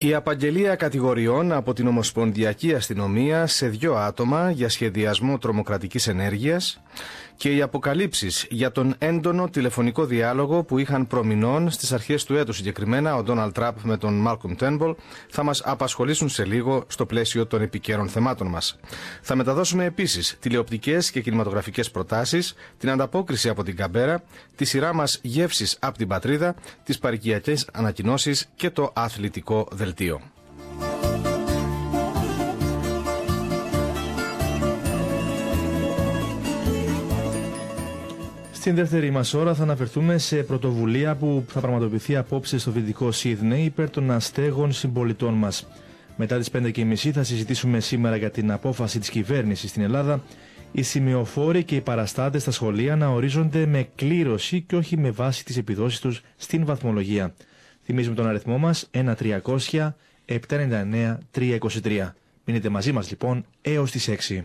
Η απαγγελία κατηγοριών από την Ομοσπονδιακή Αστυνομία σε 2 άτομα για σχεδιασμό τρομοκρατικής ενέργειας και οι αποκαλύψεις για τον έντονο τηλεφωνικό διάλογο που είχαν προμηνών στις αρχές του έτους, συγκεκριμένα ο Ντόναλντ Τραμπ με τον Μάλκομ Τέρνμπολ, θα μας απασχολήσουν σε λίγο στο πλαίσιο των επικαίρων θεμάτων μας. Θα μεταδώσουμε επίσης τηλεοπτικές και κινηματογραφικές προτάσεις, την ανταπόκριση από την Καμπέρα, τη σειρά μας γεύσεις από την πατρίδα, τις παροικιακές ανακοινώσεις και το αθλητικό δελτίο. Στην δεύτερη μας ώρα θα αναφερθούμε σε πρωτοβουλία που θα πραγματοποιηθεί απόψε στο Δυτικό Σίδνεϊ υπέρ των αστέγων συμπολιτών μας. Μετά τις 5:30 θα συζητήσουμε σήμερα για την απόφαση της κυβέρνησης στην Ελλάδα οι σημειοφόροι και οι παραστάτες στα σχολεία να ορίζονται με κλήρωση και όχι με βάση τις επιδόσεις τους στην βαθμολογία. Θυμίζουμε τον αριθμό μας 1-300-799-323. Μείνετε μαζί μας λοιπόν έως τις 6.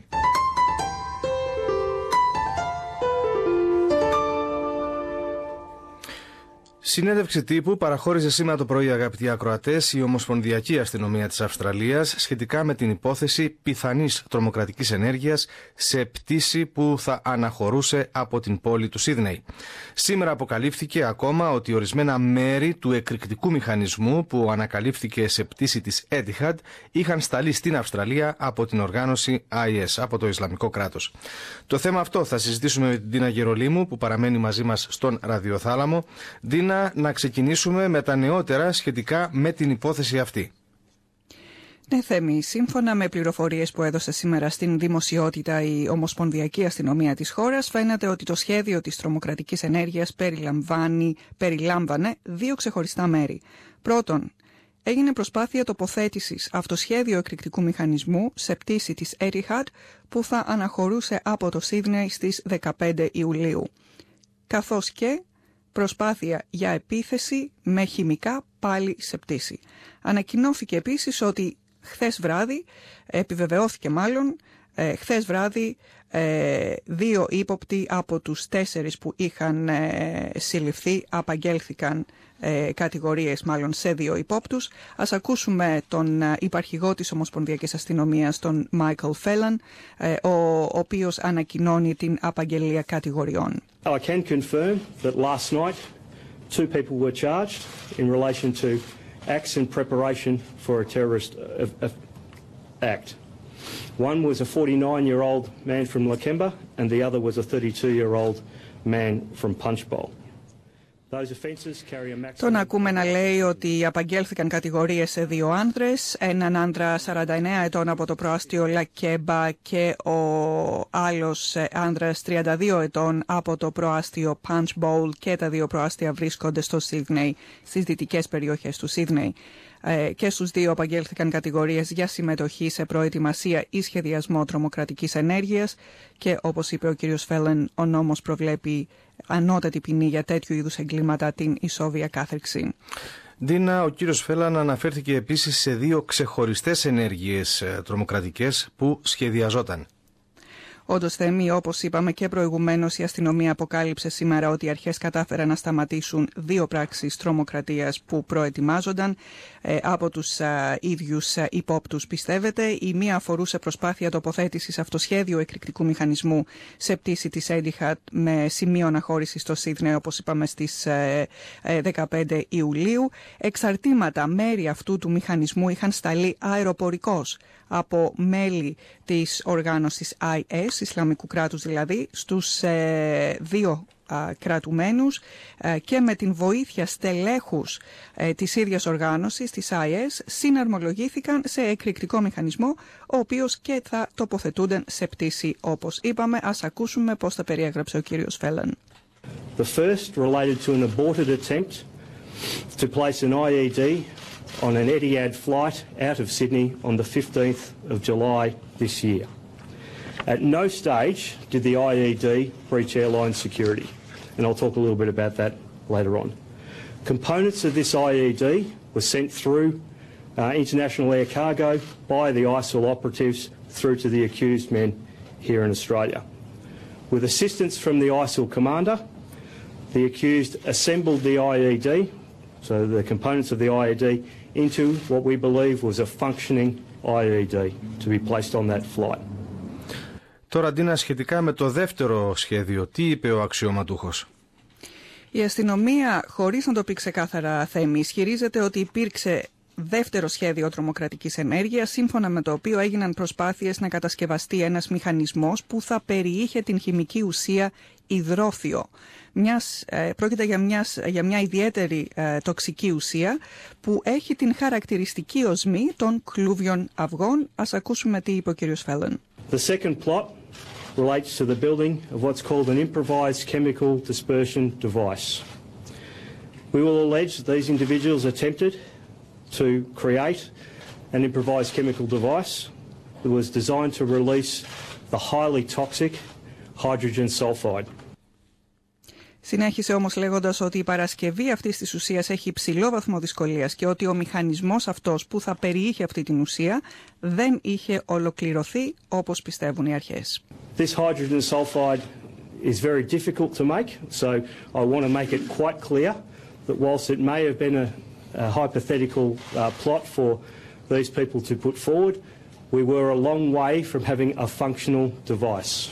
Συνέντευξη τύπου παραχώρησε σήμερα το πρωί, αγαπητοί ακροατές, η Ομοσπονδιακή Αστυνομία της Αυστραλίας σχετικά με την υπόθεση πιθανής τρομοκρατικής ενέργειας σε πτήση που θα αναχωρούσε από την πόλη του Σίδνεϊ. Σήμερα αποκαλύφθηκε ακόμα ότι ορισμένα μέρη του εκρηκτικού μηχανισμού που ανακαλύφθηκε σε πτήση της Etihad είχαν σταλεί στην Αυστραλία από την οργάνωση IS, από το Ισλαμικό κράτος. Το θέμα αυτό θα συζητήσουμε με την Ντίνα Γερολίμου που παραμένει μαζί μας στον ραδιοθάλαμο. Ντίνα, να ξεκινήσουμε με τα νεότερα σχετικά με την υπόθεση αυτή. Ναι, Θέμη, σύμφωνα με πληροφορίες που έδωσε σήμερα στην δημοσιότητα η Ομοσπονδιακή Αστυνομία της χώρας, φαίνεται ότι το σχέδιο της τρομοκρατικής ενέργειας περιλάμβανε 2 ξεχωριστά μέρη. Πρώτον, έγινε προσπάθεια τοποθέτησης αυτοσχέδιο εκρηκτικού μηχανισμού σε πτήση της Etihad που θα αναχωρούσε από το Σίδνεϊ στις 15 Ιουλίου. Καθώς και προσπάθεια για επίθεση με χημικά πάλι σε πτήση. Ανακοινώθηκε επίσης ότι επιβεβαιώθηκε χθες βράδυ 2 ύποπτοι από τους 4 που είχαν συλληφθεί απαγγέλθηκαν κατηγορίες σε 2 υπόπτους. Ας ακούσουμε τον υπαρχηγό της Ομοσπονδιακής Αστυνομίας, τον Michael Phelan, ο οποίος ανακοινώνει την απαγγελία κατηγοριών. I can confirm that last night 2 people were charged in relation to acts in preparation for a terrorist act. One was a 49-year-old man from Lakemba and the other was a 32-year-old man from Punchbowl. Τον ακούμε να λέει ότι απαγγέλθηκαν κατηγορίες σε 2 άνδρες, έναν άνδρα 49 ετών από το προάστιο Λακέμπα και ο άλλος άνδρας 32 ετών από το προάστιο Punch Bowl, και τα 2 προάστια βρίσκονται στο Σίδνεϊ, στις δυτικές περιοχές του Σίδνεϊ. Και στους 2 απαγγέλθηκαν κατηγορίες για συμμετοχή σε προετοιμασία ή σχεδιασμό τρομοκρατικής ενέργειας και, όπως είπε ο κ. Φέλεν, ο νόμος προβλέπει ανώτατη ποινή για τέτοιου είδους εγκλήματα, την ισόβια κάθριξη. Ντίνα, ο κύριος Φέλαν αναφέρθηκε επίσης σε 2 ξεχωριστές ενέργειες τρομοκρατικές που σχεδιαζόταν. Όντως, Θέμη, όπως είπαμε και προηγουμένως, η αστυνομία αποκάλυψε σήμερα ότι οι αρχές κατάφεραν να σταματήσουν 2 πράξεις τρομοκρατίας που προετοιμάζονταν από τους ίδιους υπόπτους, πιστεύετε. Η μία αφορούσε προσπάθεια τοποθέτησης αυτοσχέδιου εκρηκτικού μηχανισμού σε πτήση της Etihad με σημείο αναχώρησης στο Σίδνεϊ, όπως είπαμε, στις 15 Ιουλίου. Εξαρτήματα, μέρη αυτού του μηχανισμού είχαν σταλεί αεροπορικώς από μέλη της οργάνωσης IS, Ισλαμικού κράτους δηλαδή, στους 2 κρατουμένους και με την βοήθεια στελέχους της ίδιας οργάνωσης, της IS, συναρμολογήθηκαν σε εκρηκτικό μηχανισμό, ο οποίος και θα τοποθετούνταν σε πτήση, όπως είπαμε. Ας ακούσουμε πώς τα περιέγραψε ο κύριος Φέλαν. The first related to an aborted attempt to place an IED on an Etihad flight out of Sydney on the 15th of July this year. At no stage did the IED breach airline security, and I'll talk a little bit about that later on. Components of this IED were sent through international air cargo by the ISIL operatives through to the accused men here in Australia. With assistance from the ISIL commander, the accused assembled the IED, so the components of the IED, into what we believe was a functioning IED to be placed on that flight. Τώρα, Ντίνα, σχετικά με το δεύτερο σχέδιο, τι είπε ο αξιωματούχος? Η αστυνομία, χωρίς να το πει ξεκάθαρα, Θέμη, ισχυρίζεται ότι υπήρξε δεύτερο σχέδιο τρομοκρατικής ενέργειας, σύμφωνα με το οποίο έγιναν προσπάθειες να κατασκευαστεί ένας μηχανισμός που θα περιείχε την χημική ουσία υδρόθιο. Πρόκειται για μια ιδιαίτερη τοξική ουσία που έχει την χαρακτηριστική οσμή των κλούβιων αυγών. Ας ακούσουμε τι είπε ο κ. Φέλλον. The second plot relates to the building of what's called an improvised chemical dispersion device. We will allege that these individuals attempted to create an improvised chemical device that was designed to release the highly toxic hydrogen sulfide. Συνέχισε όμως λέγοντας ότι η παρασκευή αυτής της ουσίας έχει υψηλό βαθμό δυσκολίας και ότι ο μηχανισμός αυτός που θα περιείχε αυτή την ουσία δεν είχε ολοκληρωθεί όπως πιστεύουν οι αρχές. This hydrogen sulfide is very difficult to make, so I want to make it quite clear that whilst it may have been a hypothetical plot for these people to put forward, we were a long way from having a functional device.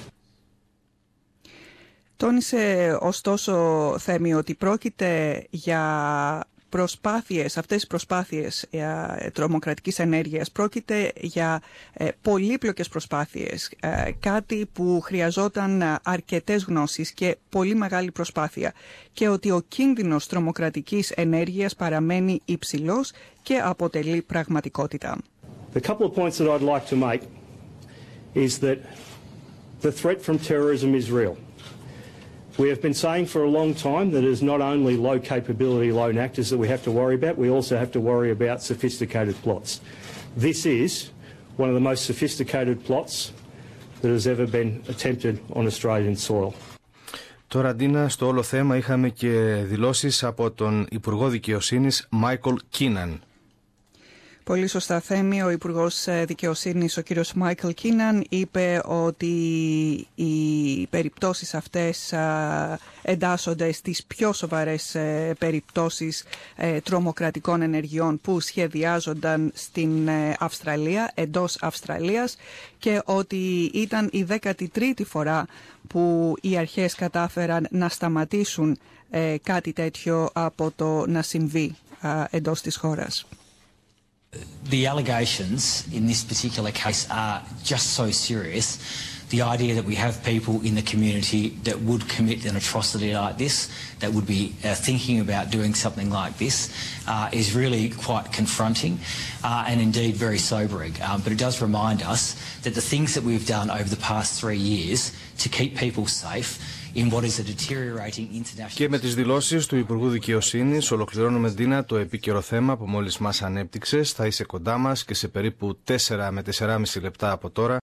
Τόνισε ωστόσο, Θέμη, ότι πρόκειται για αυτές οι προσπάθειες τρομοκρατικής ενέργειας, πρόκειται για πολύπλοκες προσπάθειες, κάτι που χρειαζόταν αρκετές γνώσεις και πολύ μεγάλη προσπάθεια, και ότι ο κίνδυνος τρομοκρατικής ενέργειας παραμένει υψηλός και αποτελεί πραγματικότητα. The couple of points that I'd like to make is that the threat from terrorism is real. We have been saying for a long time that it is not only low capability lone actors that we have to worry about, we also have to worry about sophisticated plots. This is one of the most sophisticated plots that has ever been attempted on Australian soil. Τώρα, Ντίνα, στο όλο θέμα είχαμε και δηλώσεις από τον Υπουργό Δικαιοσύνης Μάικλ Κίναν. Πολύ σωστά, Θέμη. Ο Υπουργός Δικαιοσύνης, ο κύριος Μάικλ Κίναν, είπε ότι οι περιπτώσεις αυτές εντάσσονται στις πιο σοβαρές περιπτώσεις τρομοκρατικών ενεργειών που σχεδιάζονταν στην Αυστραλία, εντός Αυστραλίας, και ότι ήταν η 13η φορά που οι αρχές κατάφεραν να σταματήσουν κάτι τέτοιο από το να συμβεί εντός της χώρας. The allegations in this particular case are just so serious. The idea that we have people in the community that would commit an atrocity like this, that would be thinking about doing something like this, is really quite confronting and indeed very sobering. But it does remind us that the things that we've done over the past 3 years to keep people safe in what is a deteriorating international... Και με τις δηλώσεις του Υπουργού Δικαιοσύνης ολοκληρώνουμε, Ντίνα, το επίκαιρο θέμα που μόλις μας ανέπτυξες. Θα είσαι κοντά μας και σε περίπου 4 με 4,5 λεπτά από τώρα